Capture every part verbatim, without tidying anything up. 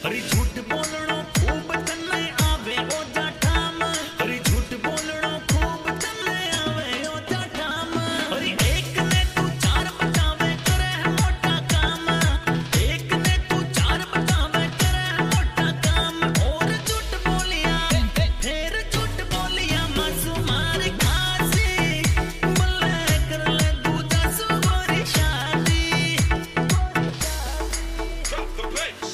हरी झूठ बोलणो खूब तन्ने आवे ओ जाठाम हरी झूठ बोलणो खूब तन्ने आवे ओ जाठाम हरी एक ने तू चार बतावे करे मोटा काम एक ने तू चार बतावे करे मोटा काम और झूठ बोलिया फिर झूठ बोलिया मासूमार खासी बल्ले कर ले दूजा सुगोरी शादी Drop the bass.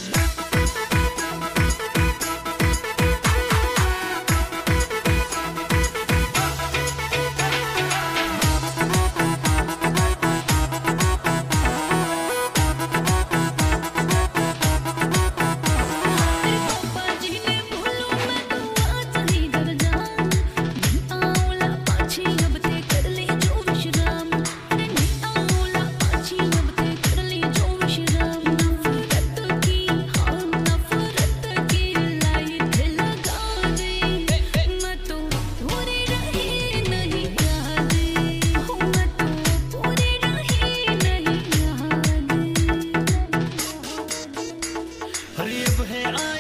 हरी अब है